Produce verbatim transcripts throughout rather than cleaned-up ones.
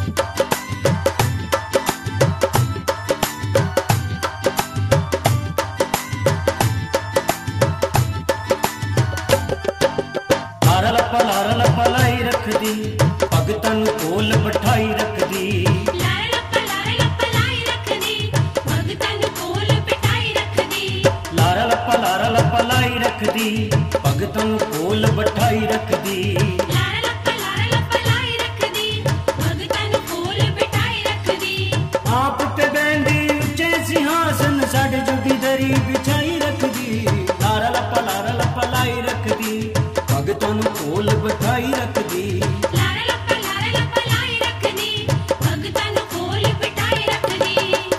भगतन कोल बिठाई रख दी, लारा लप्पा लारा लप्पा लाई रख दी, भगतन कोल बिठाई रख दी। लारा लप्पा लारा लप्पा लाई रख दी, भगतन कोल बिठाई रख दी। लारा लप्पा लारा लप्पा लाई रख दी, भगतन कोल बिठाई रख दी। आप ते बैंदी उच्चे सिंहासन साढ़े जुगी दरी बिछाई रख दी। लारा लप्पा लारा लप्पा लाई रख दी, भगतन कोल बिठाई रख दी। लारा लप्पा लारा लप्पा लाई रख दी, भगतन कोल बिठाई रख दी।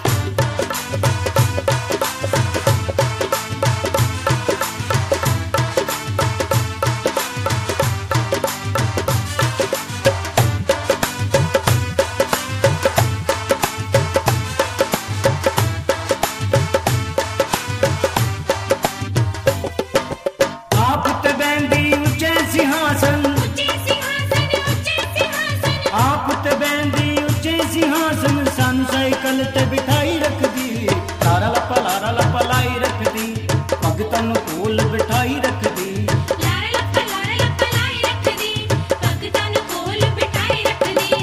आप ते बैंदी उच्चे सिंहासन, ऊंचे सिंहासन ऊंचे सिंहासन, आप ते बैंदी उच्चे सिंहासन सन साइकिल ते बिठाई रख दी। लारा लप्पा लारा लप्पा लाई रख दी, भगतन कोल बिठाई रख दी। लारा लप्पा लारा लप्पा लाई रख दी, भगतन कोल बिठाई रख दी।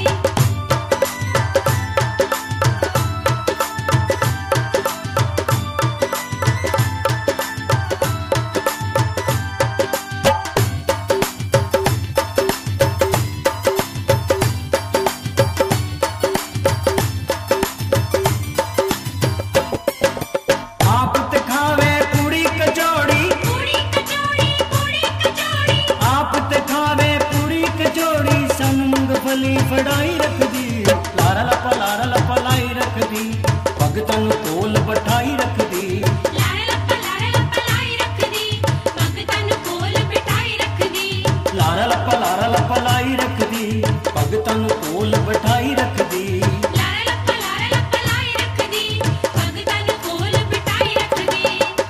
आप ते खावे पूड़ी कचौड़ी, पूड़ी कचौड़ी पूड़ी कचौड़ी, आप ते खावे पूड़ी कचौड़ी सन मूंगफली फड़ाई रख दी। लारा लप्पा लारा लप्पा लाई रख दी, भगतन कोल बिठाई रख दी। लारा लप्पा लारा लप्पा लाई रख दी, भगतन कोल बिठाई रख दी। लारा लप्पा लारा लप्पा लाई रख दी, भगतन कोल बिठाई रख दी। लारा लप्पा लारा लप्पा लाई रख दी, भगतन कोल बिठाई रख दी।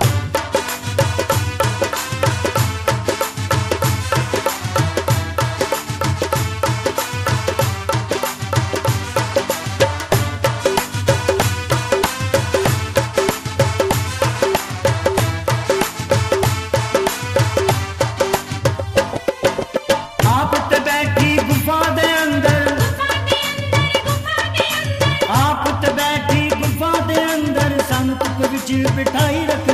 आप ते बैठी गुफा दे अंदर, गुफा दे अंदर गुफा दे अंदर, आप ते बैठी गुफा दे अंदर सन तुक विच बिठाई रख